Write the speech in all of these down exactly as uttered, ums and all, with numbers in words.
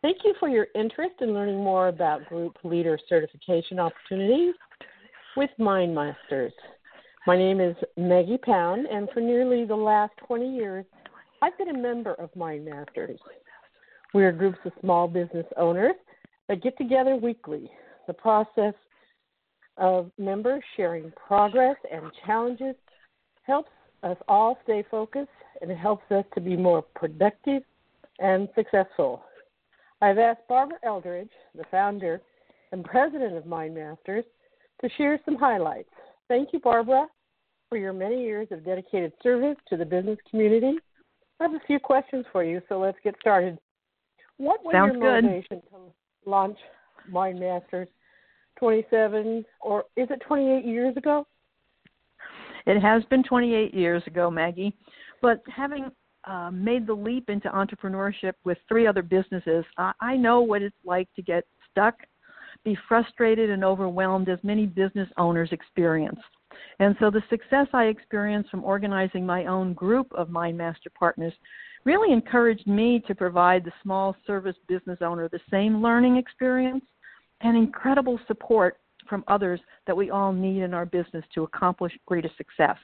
Thank you for your interest in learning more about group leader certification opportunities with MindMasters. My name is Maggie Pound, and for nearly the last twenty years, I've been a member of MindMasters. We are groups of small business owners that get together weekly. The process of members sharing progress and challenges helps us all stay focused, and it helps us to be more productive and successful. I've asked Barbara Eldridge, the founder and president of MindMasters, to share some highlights. Thank you, Barbara, for your many years of dedicated service to the business community. I have a few questions for you, so let's get started. What was Sounds your good. motivation to launch MindMasters twenty-seven, or is it twenty-eight years ago? It has been twenty-eight years ago, Maggie, but having uh, made the leap into entrepreneurship with three other businesses, I, I know what it's like to get stuck, be frustrated and overwhelmed, as many business owners experience. And so the success I experienced from organizing my own group of MindMaster partners really encouraged me to provide the small service business owner the same learning experience and incredible support from others that we all need in our business to accomplish greater success.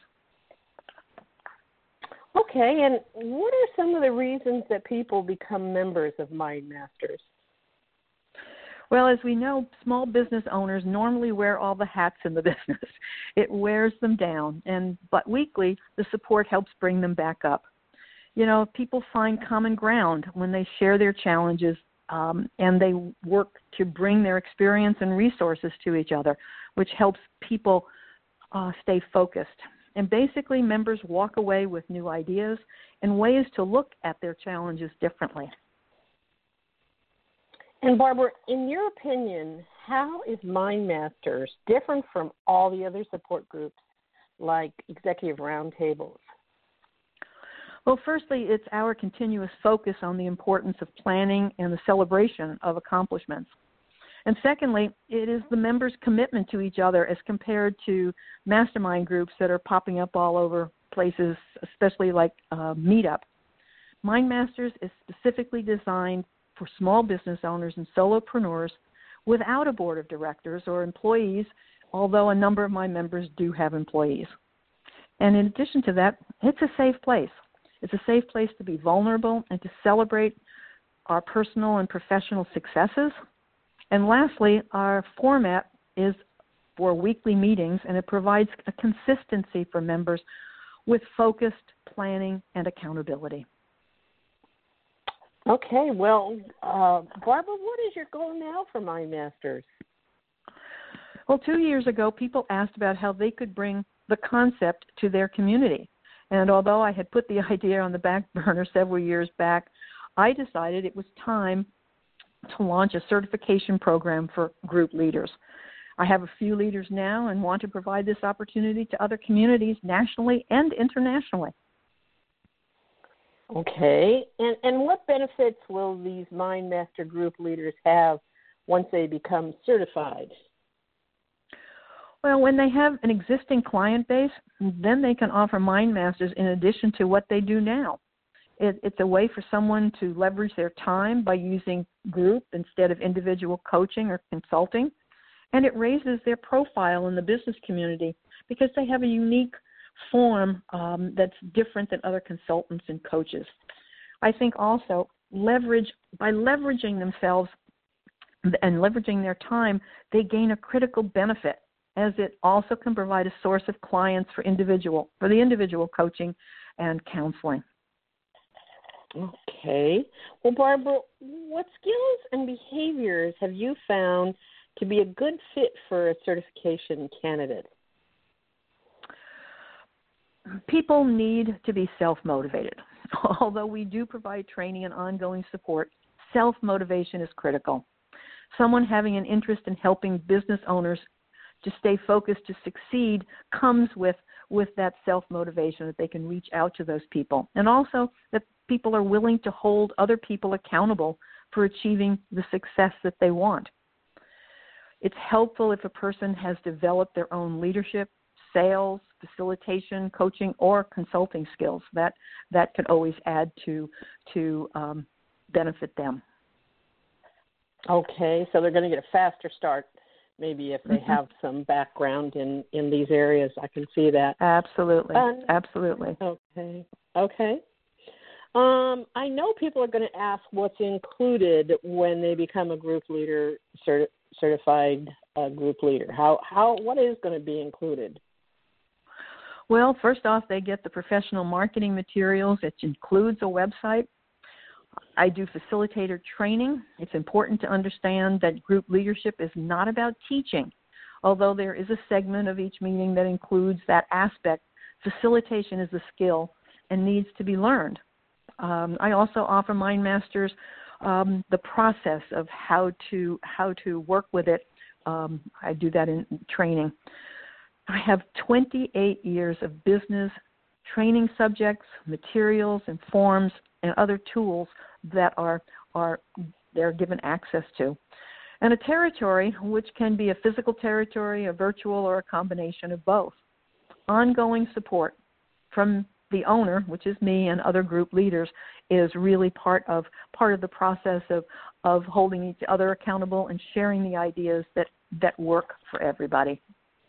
Okay, and what are some of the reasons that people become members of MindMasters? Well, as we know, small business owners normally wear all the hats in the business. It wears them down, and but weekly, the support helps bring them back up. You know, people find common ground when they share their challenges, um, and they work to bring their experience and resources to each other, which helps people uh, stay focused. And basically, members walk away with new ideas and ways to look at their challenges differently. And Barbara, in your opinion, how is MindMasters different from all the other support groups like executive roundtables? Well, firstly, it's our continuous focus on the importance of planning and the celebration of accomplishments. And secondly, it is the members' commitment to each other as compared to mastermind groups that are popping up all over places, especially like uh, Meetup. MindMasters is specifically designed for small business owners and solopreneurs without a board of directors or employees, although a number of my members do have employees. And in addition to that, it's a safe place. It's a safe place to be vulnerable and to celebrate our personal and professional successes. And lastly, our format is for weekly meetings, and it provides a consistency for members with focused planning and accountability. Okay, well, uh, Barbara, what is your goal now for MindMasters? Well, two years ago, people asked about how they could bring the concept to their community. And although I had put the idea on the back burner several years back, I decided it was time to launch a certification program for group leaders. I have a few leaders now and want to provide this opportunity to other communities nationally and internationally. Okay, and, and what benefits will these MindMaster group leaders have once they become certified? Well, when they have an existing client base, then they can offer MindMasters in addition to what they do now. It, it's a way for someone to leverage their time by using group instead of individual coaching or consulting, and it raises their profile in the business community because they have a unique form um, that's different than other consultants and coaches. I think also leverage by leveraging themselves and leveraging their time, they gain a critical benefit, as it also can provide a source of clients for individual for the individual coaching and counseling. Okay. Well, Barbara, what skills and behaviors have you found to be a good fit for a certification candidate? People need to be self-motivated. Although we do provide training and ongoing support, self-motivation is critical. Someone having an interest in helping business owners to stay focused to succeed comes with, with that self-motivation, that they can reach out to those people. And also that people are willing to hold other people accountable for achieving the success that they want. It's helpful if a person has developed their own leadership, sales, facilitation, coaching, or consulting skills. That that can always add to to um, benefit them. Okay, so they're going to get a faster start, maybe if they Mm-hmm. have some background in, in these areas. I can see that. Absolutely, Um, absolutely. okay, okay. Um, I know people are going to ask what's included when they become a group leader, certi- certified uh, group leader. How, how, what is going to be included? Well, first off, they get the professional marketing materials. It includes a website. I do facilitator training. It's important to understand that group leadership is not about teaching, although there is a segment of each meeting that includes that aspect. Facilitation is a skill and needs to be learned. Um, I also offer Mind Masters um, the process of how to how to work with it. Um, I do that in training. I have twenty-eight years of business training subjects, materials, and forms, and other tools that are are they're given access to. And a territory, which can be a physical territory, a virtual, or a combination of both. Ongoing support from the owner, which is me, and other group leaders, is really part of part of the process of, of holding each other accountable and sharing the ideas that, that work for everybody.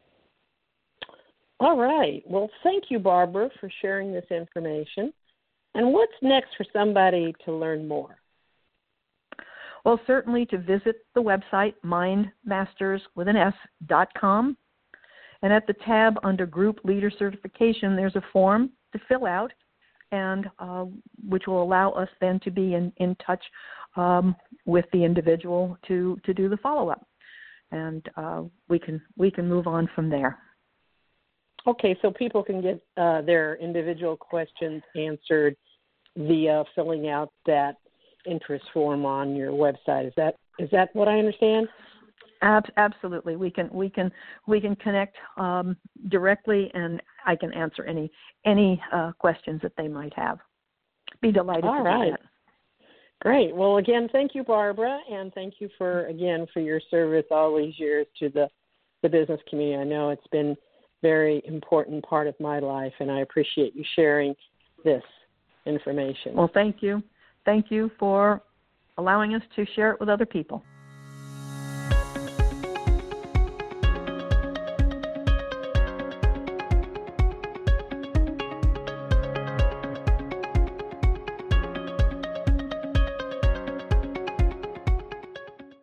All right. Well, thank you, Barbara, for sharing this information. And what's next for somebody to learn more? Well, certainly to visit the website, mindmasters with an S dot com. And at the tab under Group Leader Certification, there's a form to fill out, and uh, which will allow us then to be in, in touch um, with the individual to, to do the follow-up. And uh, we can we can move on from there. Okay, so people can get uh, their individual questions answered via filling out that interest form on your website. Is that is that what I understand? Ab- absolutely, we can we can we can connect um, directly, and I can answer any any uh, questions that they might have. Be delighted All to right. do that. Great. Well, again, thank you, Barbara, and thank you for again for your service all these years to the the business community. I know it's been very important part of my life, and I appreciate you sharing this information. Well, thank you. Thank you for allowing us to share it with other people.